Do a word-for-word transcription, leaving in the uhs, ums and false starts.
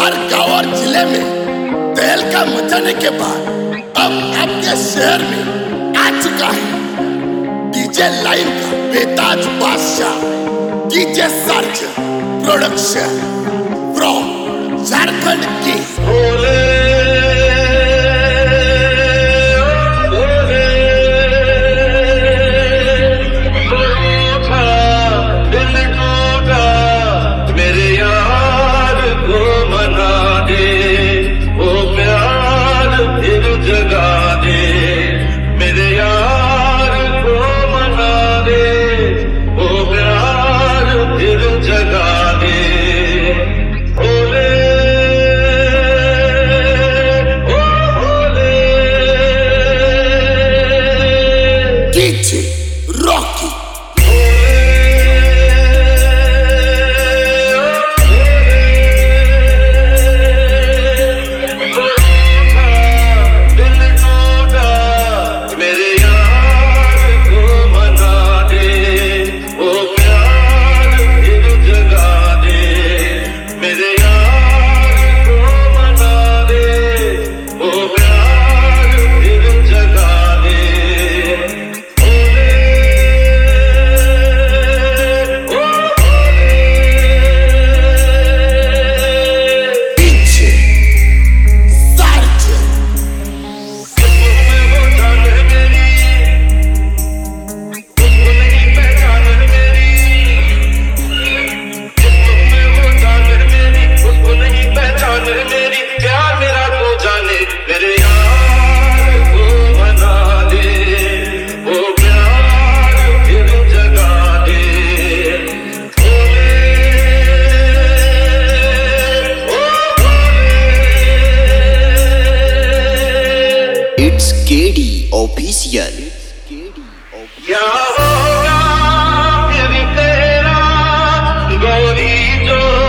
हर गांव और जिले में तेल का मचाने के बाद अब आपके शहर में आ चुका है डीजे लाइन का बेताज बादशाह DJ search production from Jharkhand की Rocky. It's K D Official. क्या होगा फिर तेरा गोरी जो